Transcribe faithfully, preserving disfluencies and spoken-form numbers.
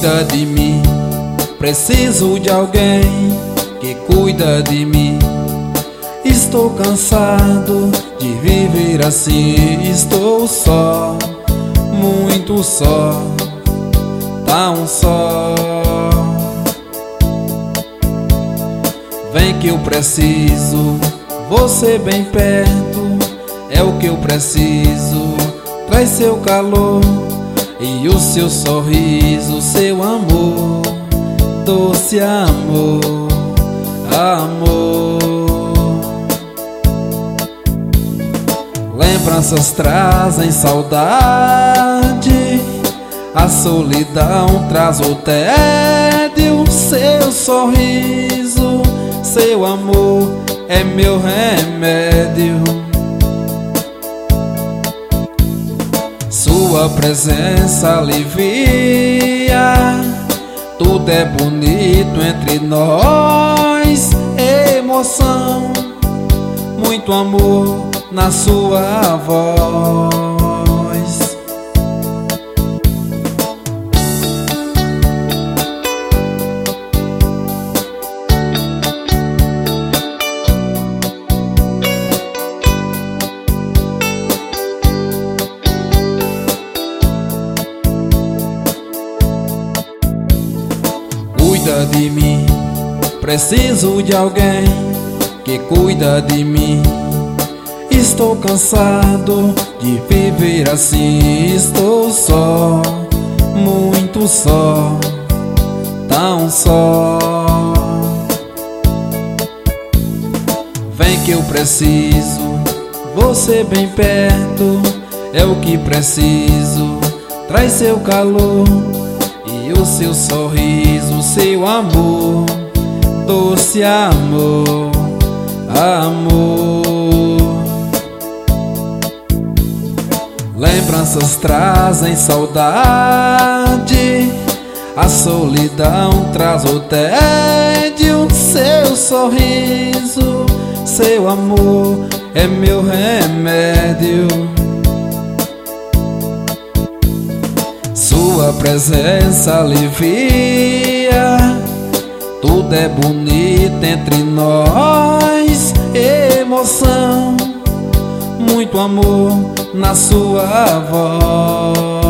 Cuida de mim, preciso de alguém que cuida de mim. Estou cansado de viver assim, estou só, muito só, tão só. Vem que eu preciso, você bem perto, é o que eu preciso. Traz seu calor e o seu sorriso, seu amor, doce amor, amor. Lembranças trazem saudade, a solidão traz o tédio. Seu sorriso, seu amor é meu remédio. Sua presença alivia, tudo é bonito entre nós. Emoção, muito amor na sua voz. Cuida de mim, preciso de alguém que cuida de mim. Estou cansado de viver assim, estou só, muito só, tão só. Vem que eu preciso, você bem perto, é o que preciso. Traz seu calor e o seu sorriso, seu amor, doce amor, amor. Lembranças trazem saudade, a solidão traz o tédio. Seu sorriso, seu amor é meu remédio. Sua presença alivia, tudo é bonito entre nós. Emoção, muito amor na sua voz.